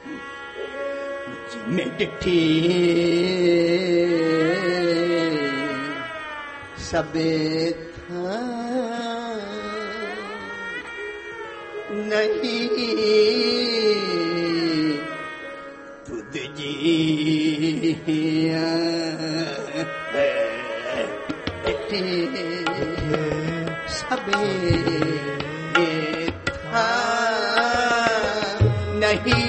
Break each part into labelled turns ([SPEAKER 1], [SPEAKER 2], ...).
[SPEAKER 1] जिमें डिठी सबे था नहीं तुझ जिया डिठी सबे था नहीं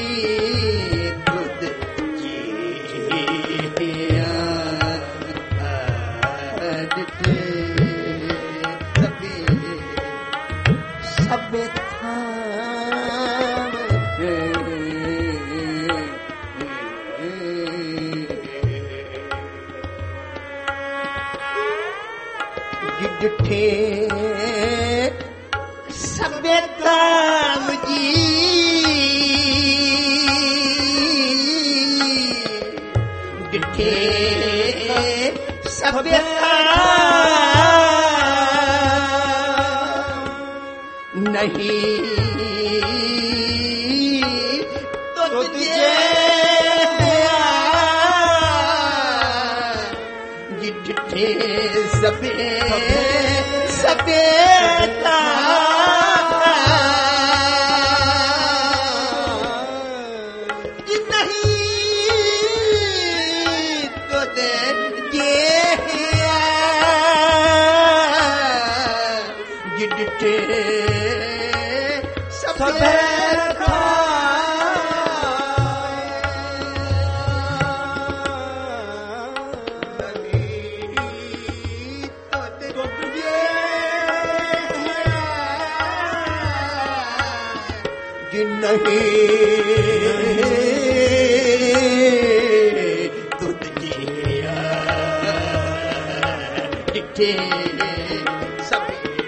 [SPEAKER 1] डिठे सबे ताम जी डिठे सबे ताम नहीं तो तुझे डिठे सबे सबेता नहीं तो दे जिडे सबेता नहीं तुझ जिया डिठे सब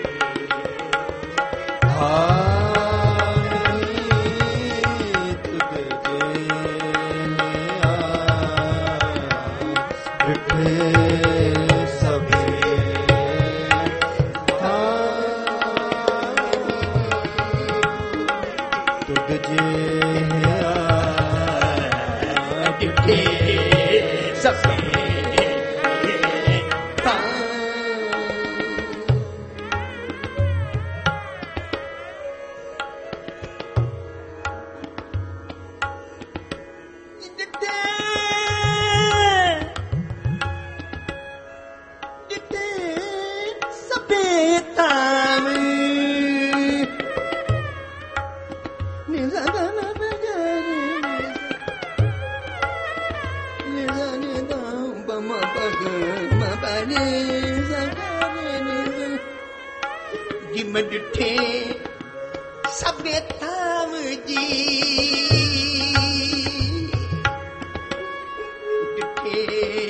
[SPEAKER 1] जिमें डिठे सबे ताम जी डिठे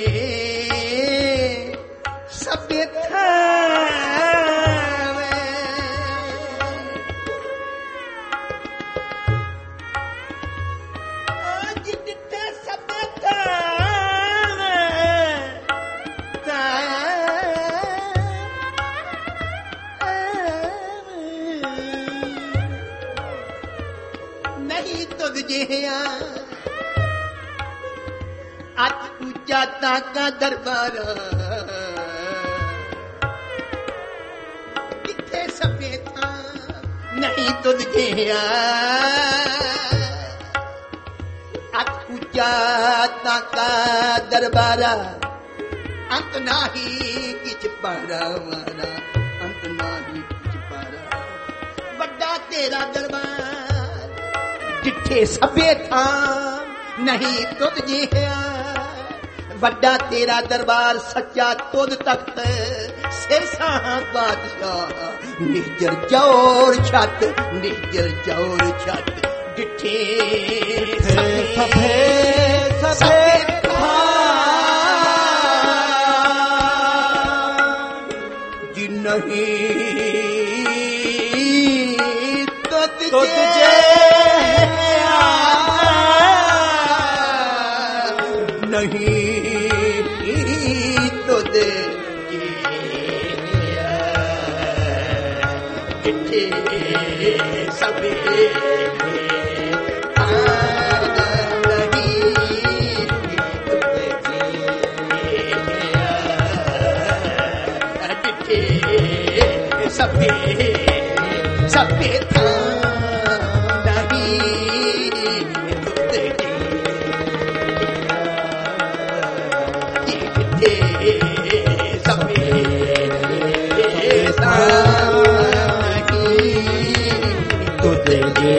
[SPEAKER 1] सबे ताम आज डिठे सबे ताम नहीं तुझ जिया अत ऊंचा ताका दरबार किथे सबे था नहीं तुझ जिया अत ऊंचा ताका दरबार अंत नाही किछ पारा वारा अंत नाही किछ पारा बड़ा तेरा दरबार डिठे सबे था नहीं तुझ जिया बड़ा तेरा दरबार सच्चा तुझ तख्त सिरसा बादशाह निजर चौर छत निजर चौर छत डिठे सबे जी नहीं तुझे नहीं तो दे सबे सभे सभे था नहीं तुझ जी सभे था नहीं तुझ जी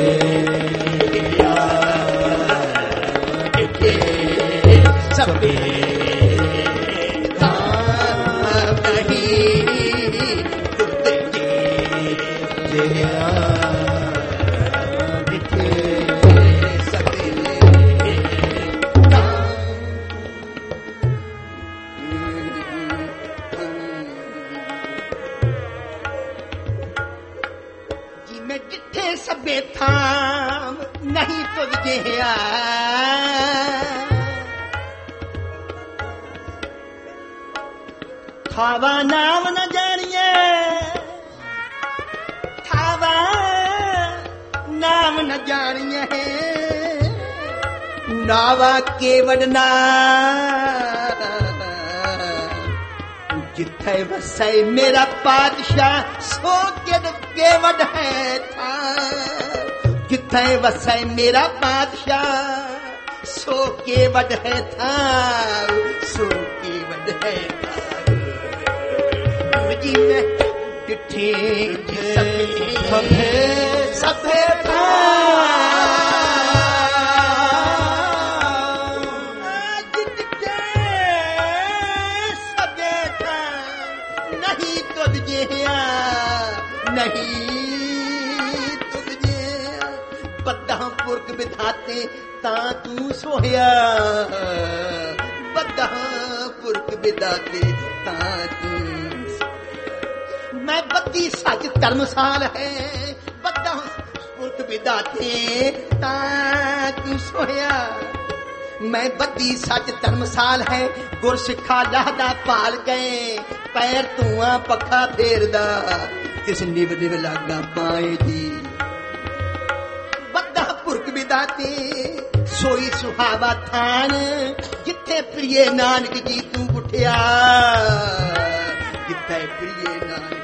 [SPEAKER 1] सभे नहीं तुझ जिया थावा नाम न जानिए थावा नाम न जानिए नावा केवड़ना जिथे वसे मेरा पातशाह सो केवड़ है था जिथे वसे मेरा पातशाह सो केवड़ है था सो केवड़ है था जी मैं डिठे सभे सभे था सभे था नहीं तुझ जिया नहीं तुझ जिया बद्दा पुरख विधाते ता तू सोया बद्दा पुरख विधाते ता तू मैं बद्दी सच धर्मसाल है बद्दा पुरख विधाते ता तू सोया मैं बद्दी सच धर्मसाल है गुर सिखा लाहदा पाल गए पैर धुआं पखा फेरदा किस निव निव लागा पाए जी बद्दा पुरख विधाते सोई सुहावा थान जिथे प्रिय नानक जी तू उठिया जिथे प्रिय नानक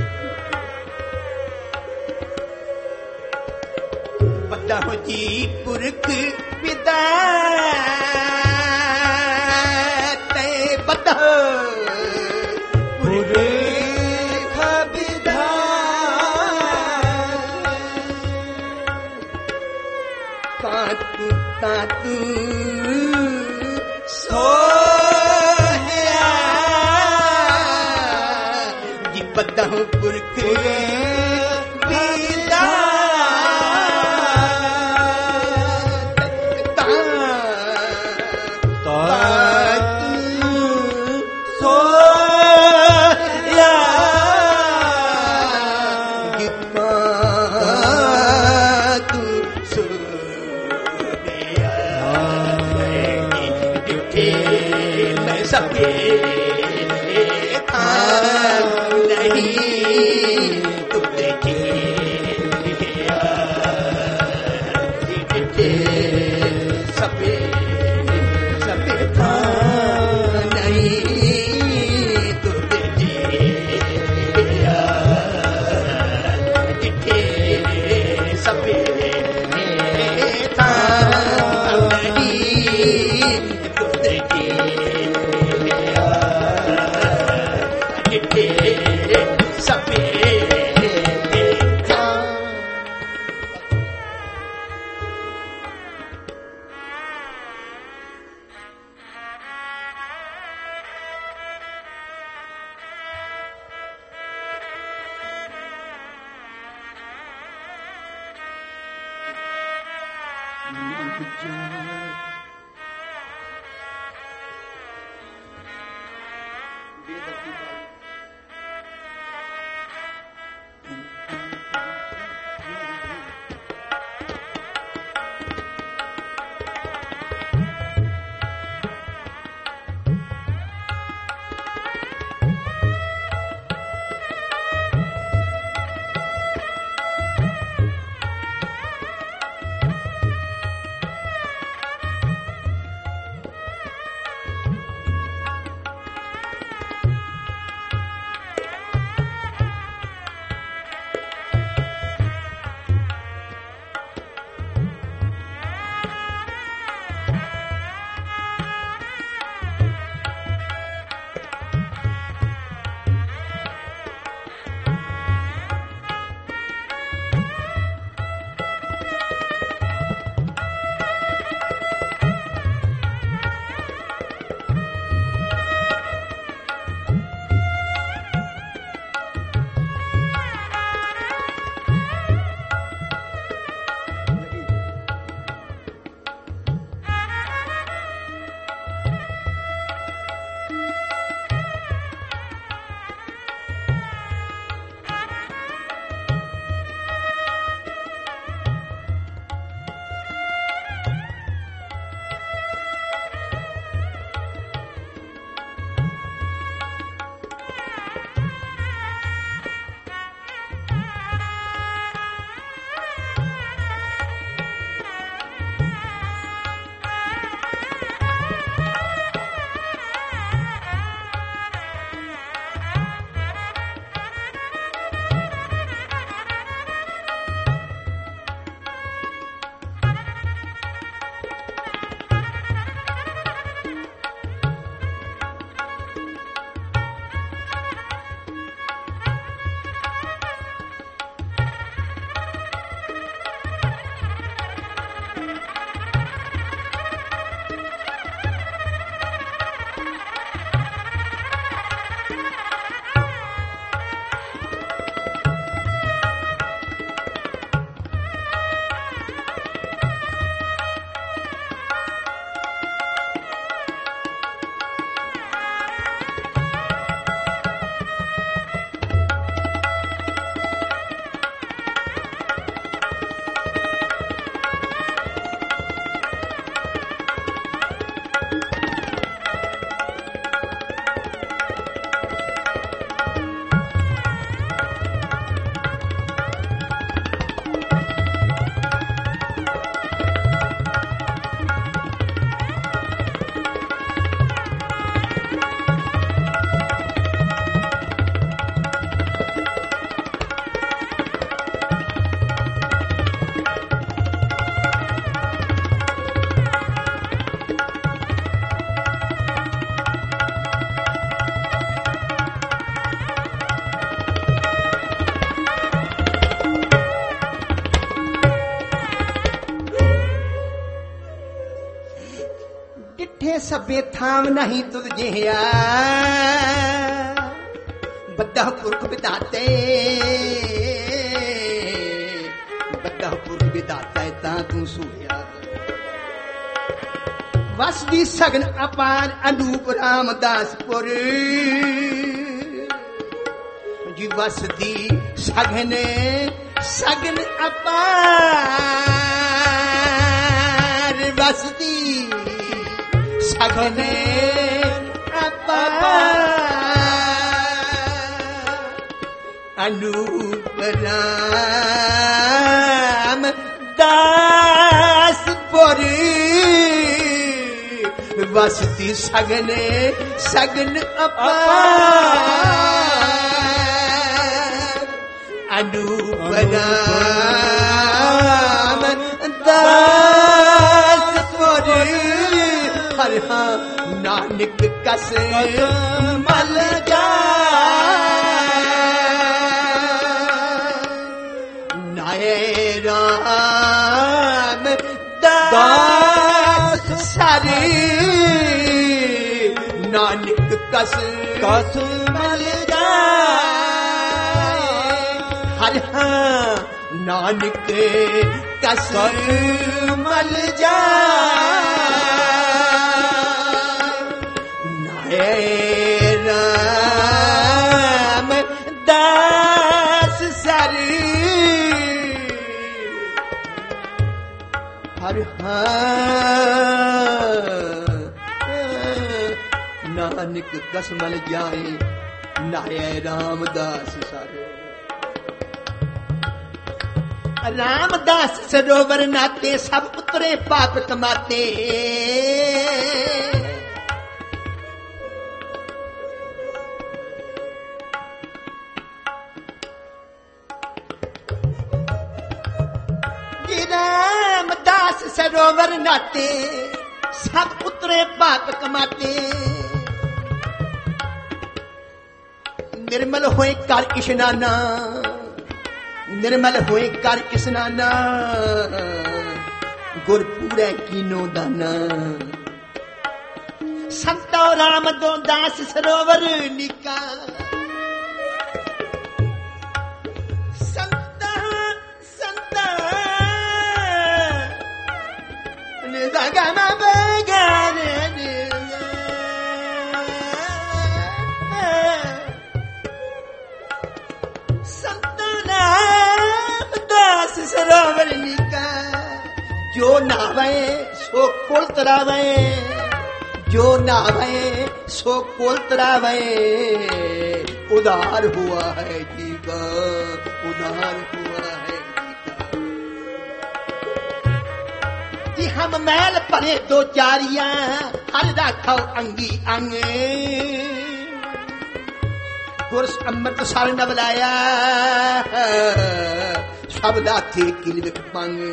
[SPEAKER 1] बद्दा जी पुरख विधाते बद्दा पुरख विधाते तातू सोया जी बद्दा पुरख किठे सभे थाम नहीं तुझ जिया बद्दा पुरख विधाते बद्दा पुरख विधाता ता तू सोया वसदी सगन अपार अनूप रामदासपुर जी वसदी सगन सगन अपार वसदी सगन अपार अनूप रामदासपुर वसती सगन सगन अपार अनूप रामदासपुर हर हाँ नानक कस मल नाये राम दास सारी नानक कस कस मल हर हाँ नानक कस मल नाये राम दास सारी हर नानक कस मल जाए नाये रामदास सारे रामदास सरोवर नाते सब उतरे पाप कमाते रामदास सरोवर नाते सब उतरे पाप कमाते निर्मल होए कर इशनाना निर्मल होए कर इशनाना गुरपुरे कीनो दाना संतो राम दो दास सरोवर निका सरोवर निका जो नावे सो कुल तरावे जो नावे सो कुल तरावे उधार हुआ है जी का उधार हुआ है जी हम मैल परे दो चारियां हर राखो अंगी अंगे गुरस अमृत साल न बुलाया सब दाथे किल विख पांगे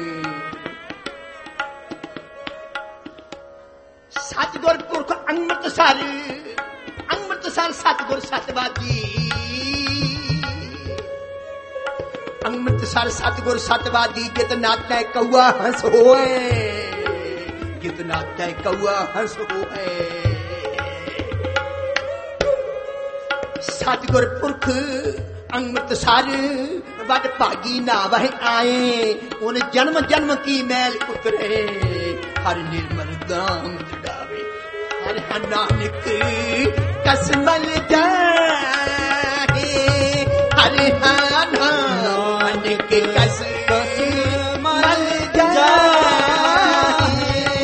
[SPEAKER 1] सतगुर पुरख अमृतसर सतगुर सतवादी अमृतसर सतगुर सतवादी जित नाता कौआ हंस होए जित नाता कौआ हंस होए सतगुर पुरख अमृतसर वड भागी ना वह आए उन जन्म जन्म की मैल उतरे हर निर्मल दाम चढ़ावे हर नानक कसमल जाए हर नानक कसमल जाए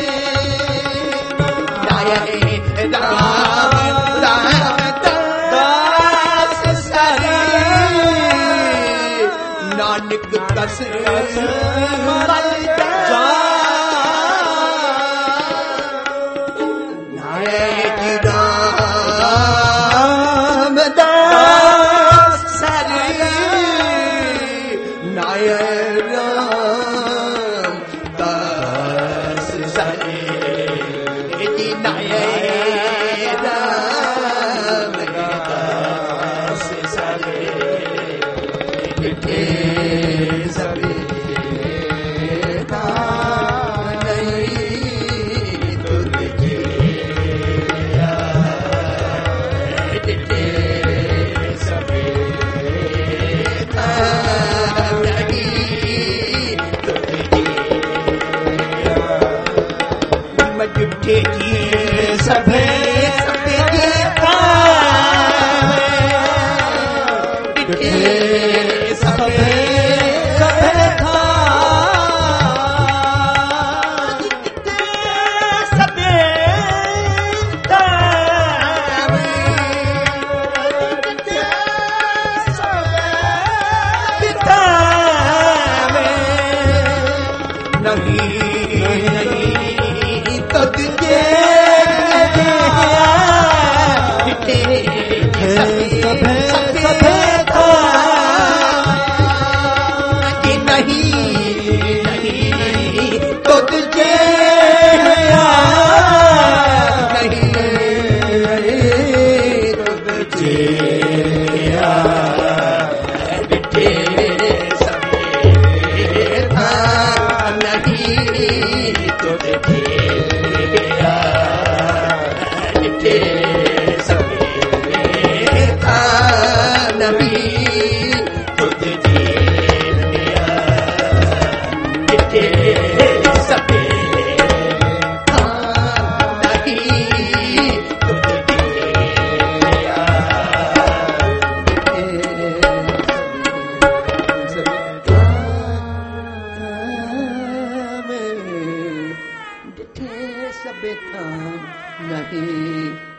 [SPEAKER 1] नानक कस मल नाये रामदास सरे नाये रामदास सरे नाये रामदास सरे सभी डिठे जी सभे सभे जेता डिठे सभे सभे था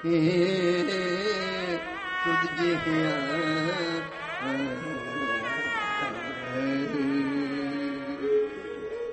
[SPEAKER 1] नहीं तुझ